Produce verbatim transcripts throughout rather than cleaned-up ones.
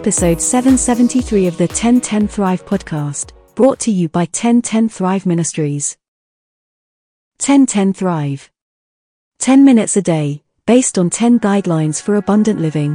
episode seven seventy-three of the ten ten Thrive podcast, brought to you by ten ten Thrive Ministries. ten ten Thrive. ten minutes a day, based on ten guidelines for abundant living.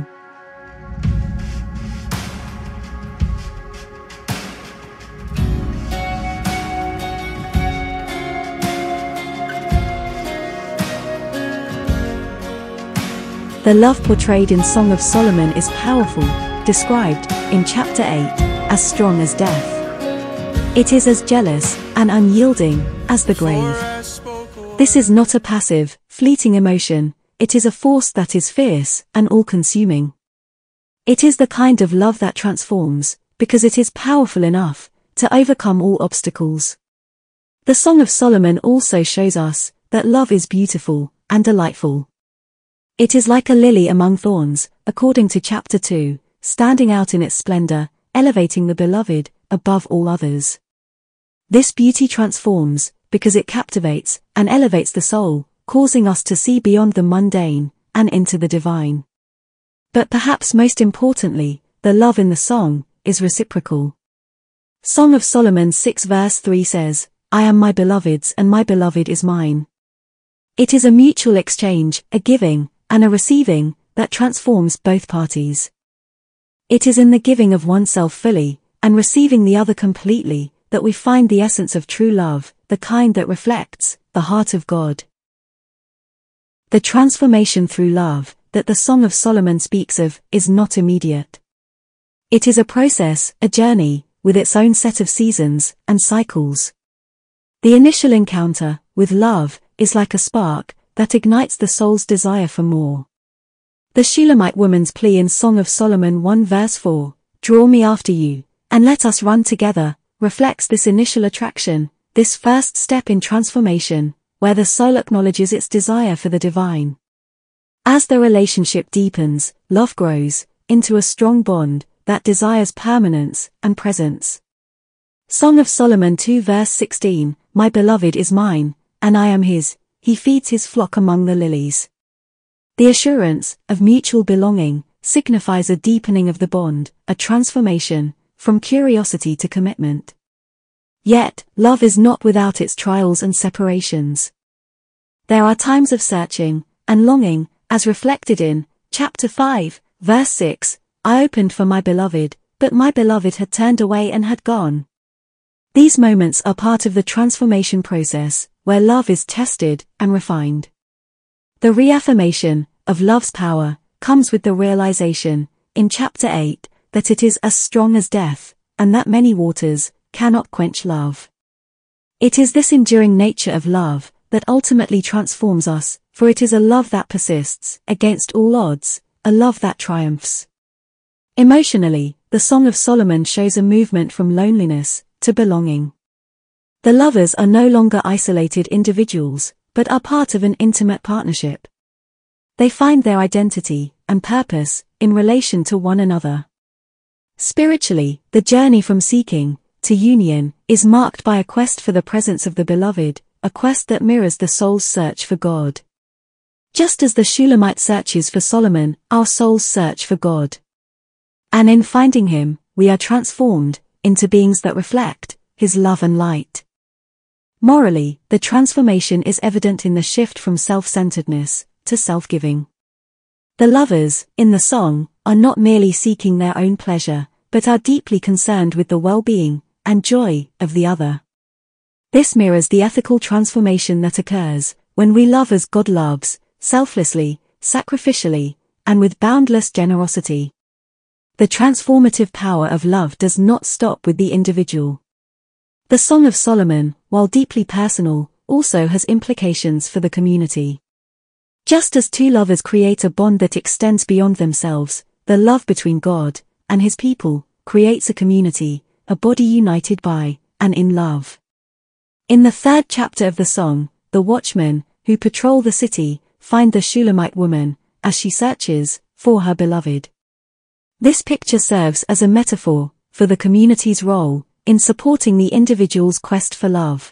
The love portrayed in Song of Solomon is powerful, described, in chapter eight, as strong as death. It is as jealous and unyielding as the grave. This is not a passive, fleeting emotion, it is a force that is fierce and all-consuming. It is the kind of love that transforms, because it is powerful enough to overcome all obstacles. The Song of Solomon also shows us that love is beautiful and delightful. It is like a lily among thorns, according to chapter two, standing out in its splendor, elevating the beloved above all others. This beauty transforms, because it captivates and elevates the soul, causing us to see beyond the mundane and into the divine. But perhaps most importantly, the love in the song is reciprocal. Song of Solomon six verse three says, "I am my beloved's and my beloved is mine." It is a mutual exchange, a giving, and a receiving, that transforms both parties. It is in the giving of oneself fully, and receiving the other completely, that we find the essence of true love, the kind that reflects the heart of God. The transformation through love, that the Song of Solomon speaks of, is not immediate. It is a process, a journey, with its own set of seasons and cycles. The initial encounter with love is like a spark that ignites the soul's desire for more. The Shulamite woman's plea in Song of Solomon one verse four, "Draw me after you, and let us run together," reflects this initial attraction, this first step in transformation, where the soul acknowledges its desire for the divine. As the relationship deepens, love grows into a strong bond that desires permanence and presence. Song of Solomon two verse sixteen, "My beloved is mine, and I am his. He feeds his flock among the lilies." The assurance of mutual belonging signifies a deepening of the bond, a transformation from curiosity to commitment. Yet, love is not without its trials and separations. There are times of searching and longing, as reflected in chapter five, verse six, "I opened for my beloved, but my beloved had turned away and had gone." These moments are part of the transformation process, where love is tested and refined. The reaffirmation of love's power comes with the realization, in chapter eight, that it is as strong as death, and that many waters cannot quench love. It is this enduring nature of love that ultimately transforms us, for it is a love that persists against all odds, a love that triumphs. Emotionally, the Song of Solomon shows a movement from loneliness to belonging. The lovers are no longer isolated individuals, but are part of an intimate partnership. They find their identity and purpose in relation to one another. Spiritually, the journey from seeking to union is marked by a quest for the presence of the beloved, a quest that mirrors the soul's search for God. Just as the Shulamite searches for Solomon, our souls search for God. And in finding him, we are transformed into beings that reflect his love and light. Morally, the transformation is evident in the shift from self-centeredness to self-giving. The lovers, in the song, are not merely seeking their own pleasure, but are deeply concerned with the well-being and joy of the other. This mirrors the ethical transformation that occurs when we love as God loves, selflessly, sacrificially, and with boundless generosity. The transformative power of love does not stop with the individual. The Song of Solomon, while deeply personal, also has implications for the community. Just as two lovers create a bond that extends beyond themselves, the love between God and his people creates a community, a body united by and in love. In the third chapter of the song, the watchmen, who patrol the city, find the Shulamite woman, as she searches for her beloved. This picture serves as a metaphor for the community's role in supporting the individual's quest for love.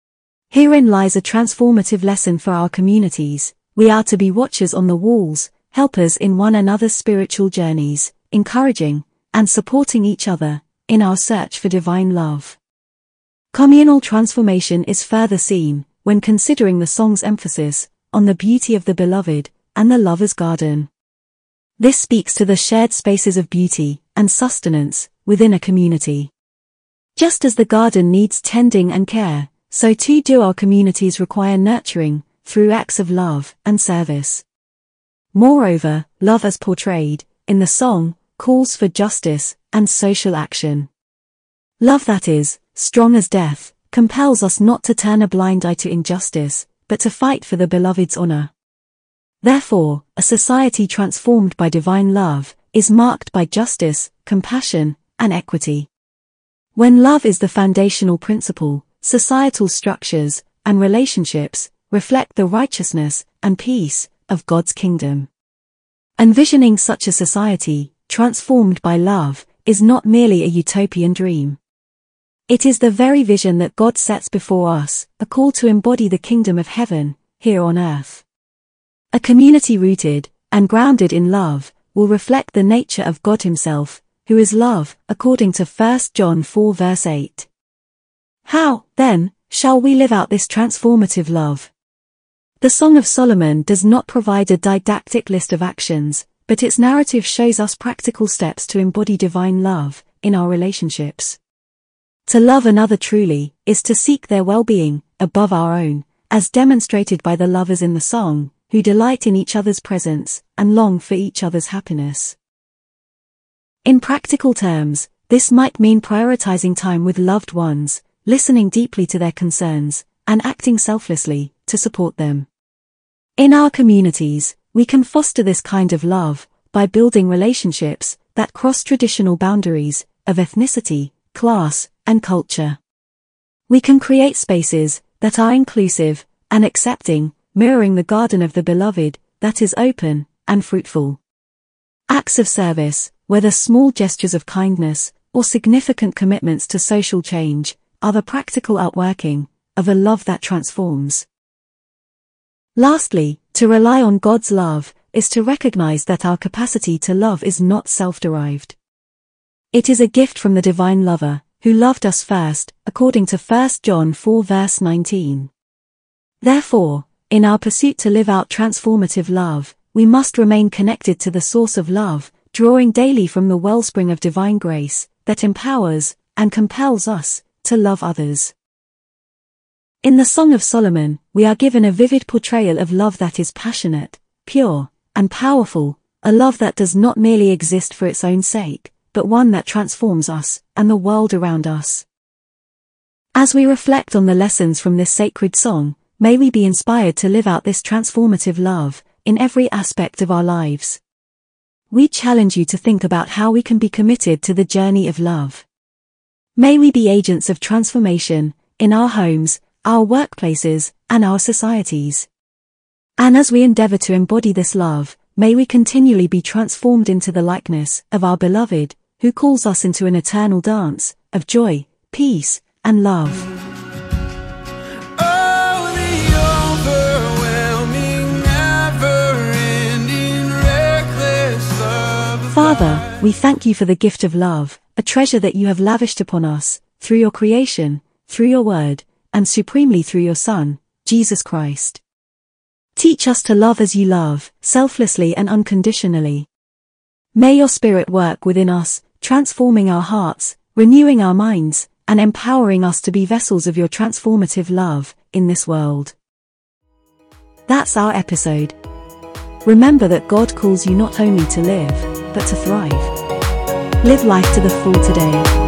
Herein lies a transformative lesson for our communities. We are to be watchers on the walls, helpers in one another's spiritual journeys, encouraging and supporting each other in our search for divine love. Communal transformation is further seen when considering the song's emphasis on the beauty of the beloved and the lover's garden. This speaks to the shared spaces of beauty and sustenance within a community. Just as the garden needs tending and care, so too do our communities require nurturing through acts of love and service. Moreover, love as portrayed in the song calls for justice and social action. Love that is strong as death compels us not to turn a blind eye to injustice, but to fight for the beloved's honor. Therefore, a society transformed by divine love is marked by justice, compassion, and equity. When love is the foundational principle, societal structures and relationships reflect the righteousness and peace of God's kingdom. Envisioning such a society, transformed by love, is not merely a utopian dream. It is the very vision that God sets before us, a call to embody the kingdom of heaven, here on earth. A community rooted and grounded in love will reflect the nature of God Himself, who is love, according to First John four verse eight. How, then, shall we live out this transformative love? The Song of Solomon does not provide a didactic list of actions, but its narrative shows us practical steps to embody divine love in our relationships. To love another truly is to seek their well-being above our own, as demonstrated by the lovers in the song, who delight in each other's presence and long for each other's happiness. In practical terms, this might mean prioritizing time with loved ones, listening deeply to their concerns, and acting selflessly to support them. In our communities, we can foster this kind of love by building relationships that cross traditional boundaries of ethnicity, class, and culture. We can create spaces that are inclusive and accepting, mirroring the garden of the beloved that is open and fruitful. Acts of service, whether small gestures of kindness or significant commitments to social change, are the practical outworking of a love that transforms. Lastly, to rely on God's love is to recognize that our capacity to love is not self-derived. It is a gift from the divine lover, who loved us first, according to First John four verse nineteen. Therefore, in our pursuit to live out transformative love, we must remain connected to the source of love, drawing daily from the wellspring of divine grace that empowers and compels us to love others. In the Song of Solomon, we are given a vivid portrayal of love that is passionate, pure, and powerful, a love that does not merely exist for its own sake, but one that transforms us and the world around us. As we reflect on the lessons from this sacred song, may we be inspired to live out this transformative love in every aspect of our lives. We challenge you to think about how we can be committed to the journey of love. May we be agents of transformation in our homes, our workplaces, and our societies. And as we endeavor to embody this love, may we continually be transformed into the likeness of our beloved, who calls us into an eternal dance of joy, peace, and love. Father, we thank you for the gift of love, a treasure that you have lavished upon us, through your creation, through your word, and supremely through your Son, Jesus Christ. Teach us to love as you love, selflessly and unconditionally. May your Spirit work within us, transforming our hearts, renewing our minds, and empowering us to be vessels of your transformative love in this world. That's our episode. Remember that God calls you not only to live, but to thrive. Live life to the full today.